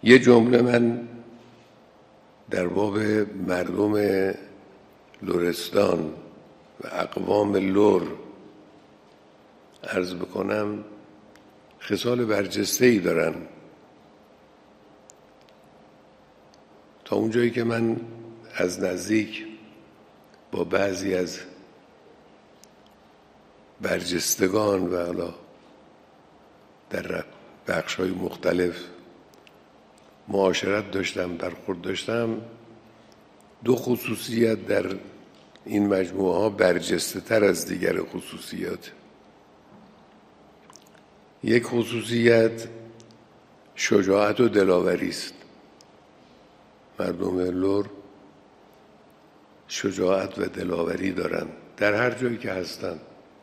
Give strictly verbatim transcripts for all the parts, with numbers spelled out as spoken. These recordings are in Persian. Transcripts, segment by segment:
یه جمله من در باب مردم لرستان و اقوام لر عرض بکنم، خصال برجسته‌ای دارن. تا اونجایی که من از نزدیک با بعضی از برجستگان و حالا در بخش‌های مختلف معاشرت داشتم، برخورد داشتم، دو خصوصیت در این مجموعه ها برجسته تر از دیگر خصوصیات. یک خصوصیت شجاعت و دلاوری است. مردم لر شجاعت و دلاوری دارن در هر جایی که هستن.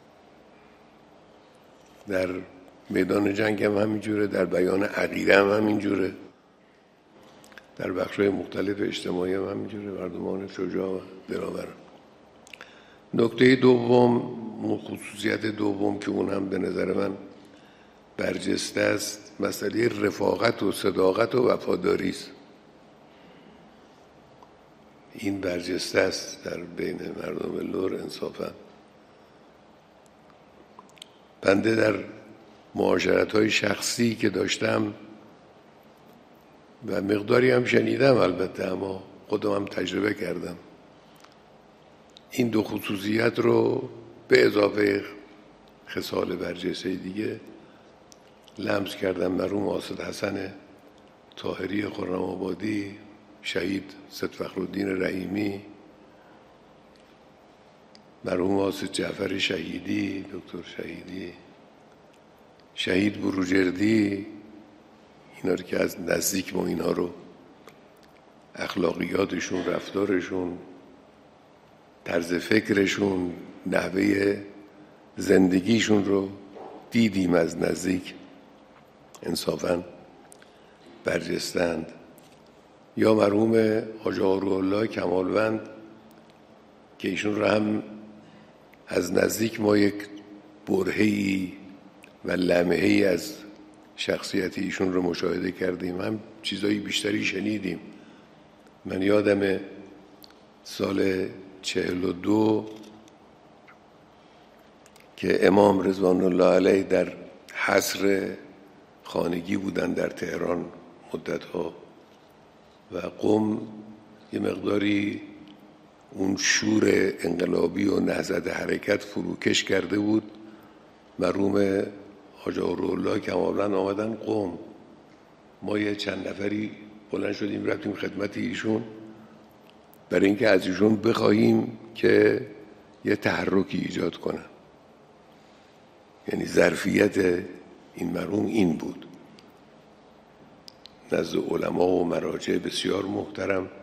در میدان جنگ هم همینجوره، در بیان عقیده هم همینجوره، در بخش‌های مختلف اجتماعی هم همینجوره. مردمان شجاع و دلاور. نکته دوم، خصوصیت دوم که اون هم به نظر من برجسته است، مسئله رفاقت و صداقت و وفاداری است. این برجسته است در بین مردم لر انصافا. بنده در معاشرت‌های شخصی که داشتم و مقداری هم شنیدم البته، اما خودم هم تجربه کردم، این دو خصوصیت رو به اضافه خصال برجسته دیگه لمس کردم. مرحوم آصد حسن طاهری خرم‌آبادی، شهید سید فخرالدین رحیمی، مرحوم آصد جعفر شهیدی، دکتر شهیدی، شهید بروجردی، اینا رو که از نزدیک ما اینا رو، اخلاقیاتشون، رفتارشون، طرز فکرشون، نحوه زندگیشون رو دیدیم از نزدیک، انصافاً برجستند. یا مرحوم حاج آروالله کمالوند که ایشون رو هم از نزدیک ما یک برهه‌ای و لمحه‌ای از شخصیت ایشون رو مشاهده کردیم، هم چیزایی بیشتری شنیدیم. من یادم سال چهل و دو که امام رضوان الله علیه در حصر خانگی بودن در تهران مدتها و قم یه مقداری اون شور انقلابی و نهضت حرکت فروکش کرده بود. مرحوم حاج آروالله کمالوند آمدن قم، ما یه چند نفری بلند شدیم رفتیم خدمت ایشون برای اینکه از ایشون بخواهیم که یه تحرکی ایجاد کنن. یعنی ظرفیت این مرحوم این بود، نزد علما و مراجع بسیار محترم